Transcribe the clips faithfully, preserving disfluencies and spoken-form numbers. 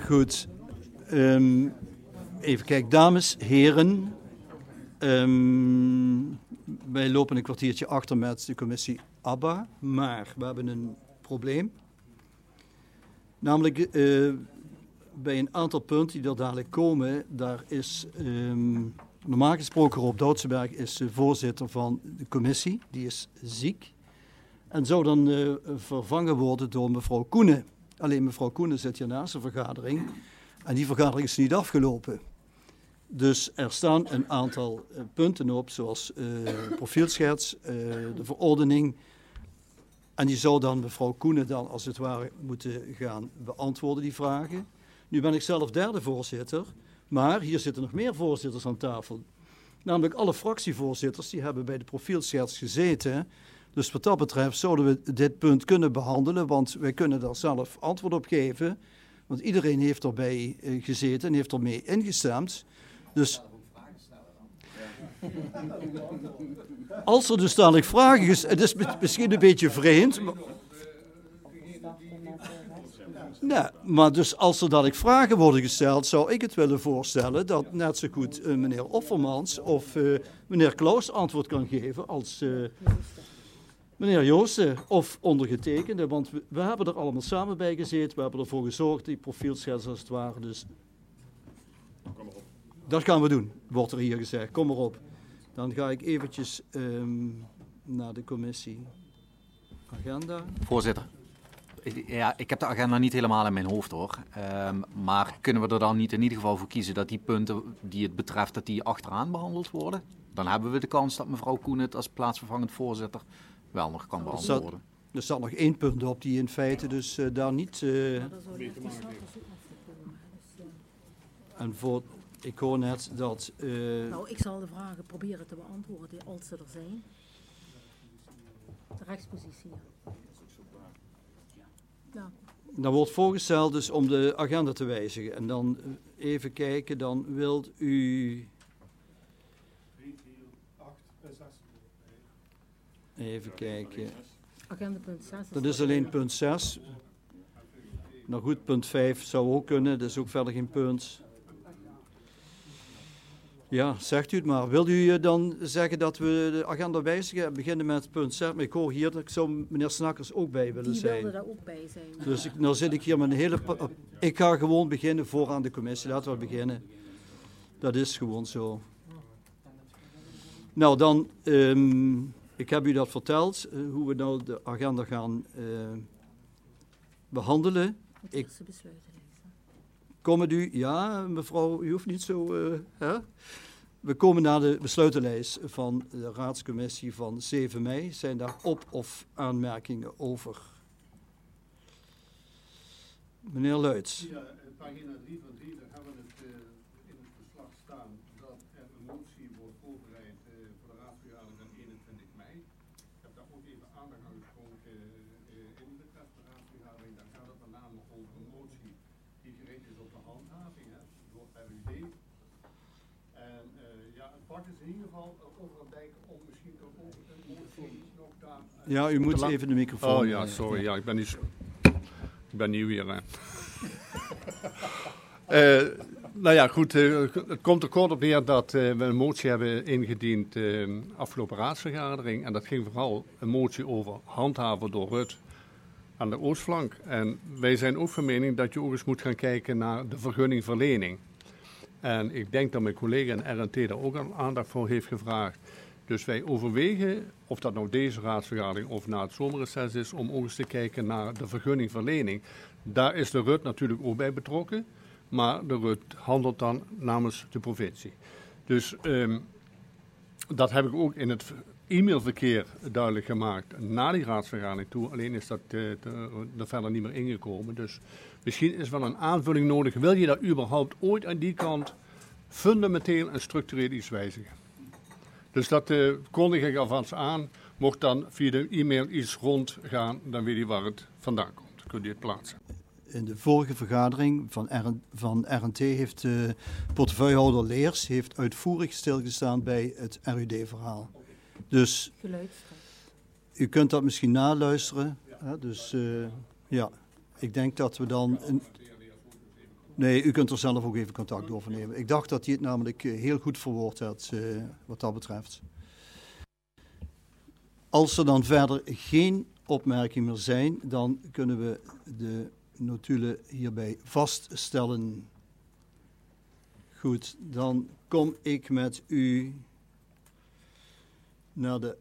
Goed. Um, even kijken, dames, heren. Um, wij lopen een kwartiertje achter met de commissie ABBA, maar we hebben een probleem. Namelijk, uh, bij een aantal punten die er dadelijk komen, daar is, um, normaal gesproken Rob Doutsenberg is de voorzitter van de commissie, die is ziek. En zou dan uh, vervangen worden door mevrouw Koenen. Alleen mevrouw Koenen zit hier naast de vergadering en die vergadering is niet afgelopen. Dus er staan een aantal uh, punten op, zoals uh, profielschets, uh, de verordening. En die zou dan mevrouw Koenen dan als het ware moeten gaan beantwoorden, die vragen. Nu ben ik zelf derde voorzitter, maar hier zitten nog meer voorzitters aan tafel. Namelijk alle fractievoorzitters, die hebben bij de profielschets gezeten. Dus wat dat betreft zouden we dit punt kunnen behandelen, want wij kunnen daar zelf antwoord op geven. Want iedereen heeft erbij uh, gezeten en heeft ermee ingestemd. Dus als er dus dadelijk vragen is, het is misschien een beetje vreemd. Maar, nee, maar dus als er dadelijk vragen worden gesteld, zou ik het willen voorstellen dat net zo goed uh, meneer Offermans of uh, meneer Klaus antwoord kan geven als uh, meneer Joosten of ondergetekende. Want we, we hebben er allemaal samen bij gezeten, we hebben ervoor gezorgd, die profielschets als het ware. Dus dat gaan we doen, wordt er hier gezegd. Kom maar op. Dan ga ik eventjes um, naar de commissie agenda. Voorzitter, ja, ik heb de agenda niet helemaal in mijn hoofd hoor. Um, maar kunnen we er dan niet in ieder geval voor kiezen dat die punten die het betreft, dat die achteraan behandeld worden? Dan hebben we de kans dat mevrouw Koen het als plaatsvervangend voorzitter wel nog kan behandeld worden. Er staat nog één punt op die in feite dus uh, daar niet... Uh, ja, en voor... Ik hoor net dat... Uh... Nou, ik zal de vragen proberen te beantwoorden als ze er zijn. De rechtspositie. Ja. Dan wordt voorgesteld dus om de agenda te wijzigen. En dan even kijken, dan wilt u... Even kijken. Agenda punt zes. Dat is alleen punt zes. Nou goed, punt vijf zou ook kunnen, dat is ook verder geen punt. Ja, zegt u het maar. Wilt u dan zeggen dat we de agenda wijzigen en beginnen met punt zes? Maar ik hoor hier dat ik zou meneer Snakkers ook bij willen Die zijn. Die wilde daar ook bij zijn. Dus ik, nou zit ik hier met een hele... Ik ga gewoon beginnen vooraan de commissie. Laten we beginnen. Dat is gewoon zo. Nou, dan... Um, ik heb u dat verteld, uh, hoe we nou de agenda gaan uh, behandelen. Ik kom met u... Ja, mevrouw, u hoeft niet zo... Uh, hè? We komen naar de besluitenlijst van de raadscommissie van zeven mei. Zijn daar op- of aanmerkingen over? Meneer Luits. Ja, pagina drie van drie, daar hebben we het uh, in het verslag staan dat er een motie wordt voorbereid uh, voor de raadsvergadering van eenentwintig mei. Ik heb daar ook even aandacht aan geschonken uh, in de betreffende raadsvergadering. Daar gaat het met name over een motie die gericht is op de handhaving hè, door R U D. En uh, ja, het pakt is in ieder geval over het denken om misschien ook een motie nog daar... Uh, ja, u moet even de microfoon... Oh ja, sorry, ja, ik ben niet... Ik ben nieuw hier. Hè. uh, nou ja, goed. Uh, het komt er kort op neer dat uh, we een motie hebben ingediend uh, afgelopen raadsvergadering. En dat ging vooral een motie over handhaven door Rut aan de oostflank. En wij zijn ook van mening dat je ook eens moet gaan kijken naar de vergunningverlening. En ik denk dat mijn collega in R N T daar ook al aandacht voor heeft gevraagd. Dus wij overwegen, of dat nou deze raadsvergadering of na het zomerreces is, om ook eens te kijken naar de vergunningverlening. Daar is de R U T natuurlijk ook bij betrokken, maar de R U T handelt dan namens de provincie. Dus um, dat heb ik ook in het e-mailverkeer duidelijk gemaakt na die raadsvergadering toe. Alleen is dat uh, er verder niet meer ingekomen. Dus misschien is wel een aanvulling nodig. Wil je daar überhaupt ooit aan die kant fundamenteel en structureel iets wijzigen? Dus dat uh, kondig ik alvast aan. Mocht dan via de e-mail iets rondgaan, dan weet je waar het vandaan komt. Kunt u het plaatsen. In de vorige vergadering van, R, van R N T heeft de portefeuillehouder Leers heeft uitvoerig stilgestaan bij het R U D-verhaal. Dus u kunt dat misschien naluisteren. Hè? Dus uh, ja, ik denk dat we dan... Een, Nee, u kunt er zelf ook even contact over nemen. Ik dacht dat hij het namelijk uh, heel goed verwoord had, uh, wat dat betreft. Als er dan verder geen opmerkingen meer zijn, dan kunnen we de notulen hierbij vaststellen. Goed, dan kom ik met u naar de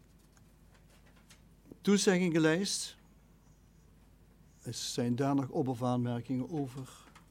toezeggingenlijst. Zijn daar nog op- of aanmerkingen over?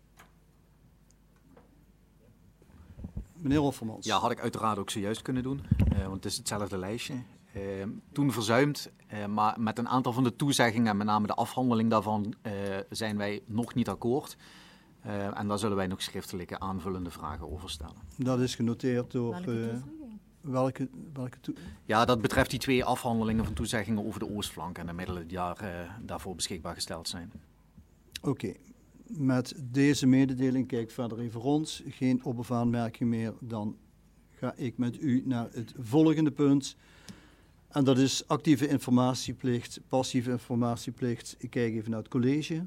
Meneer Hoffermans. Ja, had ik uiteraard ook zojuist kunnen doen, uh, want het is hetzelfde lijstje. Uh, toen verzuimd, uh, maar met een aantal van de toezeggingen en met name de afhandeling daarvan uh, zijn wij nog niet akkoord. Uh, en daar zullen wij nog schriftelijke aanvullende vragen over stellen. Dat is genoteerd door... Welke Uh, toezegging? welke, welke toe... Ja, dat betreft die twee afhandelingen van toezeggingen over de oostflank en de middelen die daar, uh, daarvoor beschikbaar gesteld zijn. Oké. Okay. Met deze mededeling, kijk verder even rond, geen op- of aanmerking meer, dan ga ik met u naar het volgende punt. En dat is actieve informatieplicht, passieve informatieplicht. Ik kijk even naar het college.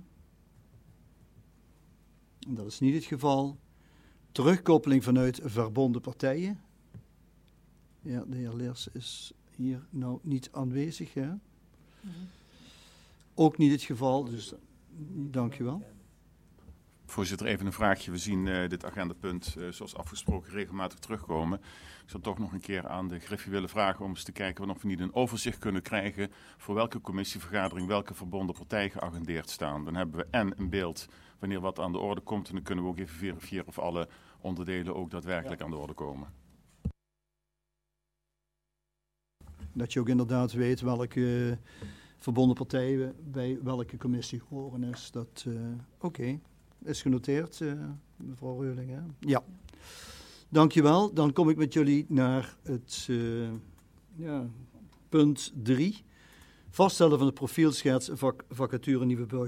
Dat is niet het geval. Terugkoppeling vanuit verbonden partijen. Ja, de heer Leers is hier nou niet aanwezig, hè? Mm-hmm. Ook niet het geval, dus dank u wel. Voorzitter, even een vraagje. We zien uh, dit agendapunt, uh, zoals afgesproken, regelmatig terugkomen. Ik zou toch nog een keer aan de Griffie willen vragen om eens te kijken of we niet een overzicht kunnen krijgen voor welke commissievergadering welke verbonden partijen geagendeerd staan. Dan hebben we en een beeld wanneer wat aan de orde komt en dan kunnen we ook even verifiëren of alle onderdelen ook daadwerkelijk ja. aan de orde komen. Dat je ook inderdaad weet welke uh, verbonden partijen bij welke commissie horen is. Dat, uh, Oké. Okay. Is genoteerd, uh, mevrouw Reuling. Hè? Ja. Dankjewel. Dan kom ik met jullie naar het uh, ja, punt drie. Vaststellen van de profielschets vac vacature Nieuwe Burger.